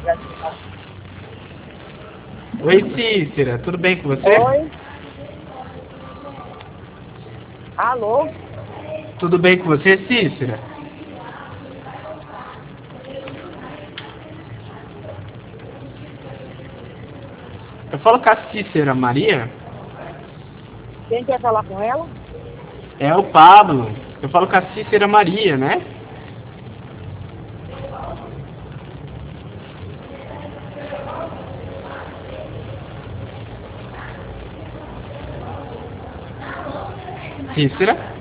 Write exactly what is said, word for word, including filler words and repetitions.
Oi, Cícera, tudo bem com você? Oi. Alô? Tudo bem com você, Cícera? Eu falo com a Cícera Maria? Quem quer falar com ela? É o Pablo. Eu falo com a Cícera Maria, né? Cícera?